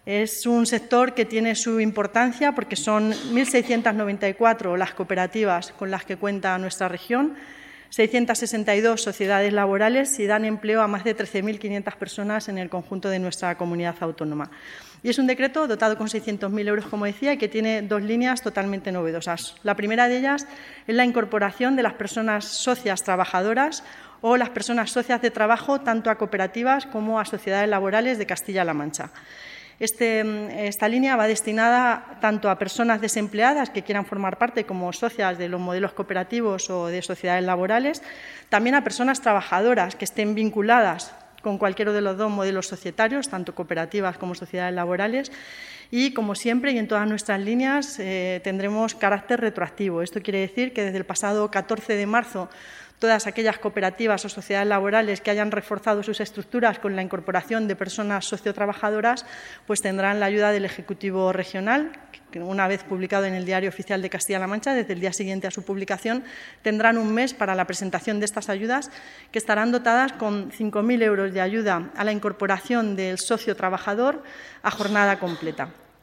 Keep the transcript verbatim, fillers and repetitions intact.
Es un sector que tiene su importancia porque son mil seiscientas noventa y cuatro las cooperativas con las que cuenta nuestra región, seiscientas sesenta y dos sociedades laborales y dan empleo a más de trece mil quinientas personas en el conjunto de nuestra comunidad autónoma. Y es un decreto dotado con seiscientos mil euros, como decía, y que tiene dos líneas totalmente novedosas. La primera de ellas es la incorporación de las personas socias trabajadoras o las personas socias de trabajo tanto a cooperativas como a sociedades laborales de Castilla-La Mancha. Este, esta línea va destinada tanto a personas desempleadas que quieran formar parte como socias de los modelos cooperativos o de sociedades laborales, también a personas trabajadoras que estén vinculadas con cualquiera de los dos modelos societarios, tanto cooperativas como sociedades laborales, y, como siempre, y en todas nuestras líneas, eh, tendremos carácter retroactivo. Esto quiere decir que desde el pasado catorce de marzo todas aquellas cooperativas o sociedades laborales que hayan reforzado sus estructuras con la incorporación de personas sociotrabajadoras, pues tendrán la ayuda del Ejecutivo Regional, que una vez publicado en el Diario Oficial de Castilla-La Mancha, desde el día siguiente a su publicación, tendrán un mes para la presentación de estas ayudas, que estarán dotadas con cinco mil euros de ayuda a la incorporación del socio trabajador a jornada completa.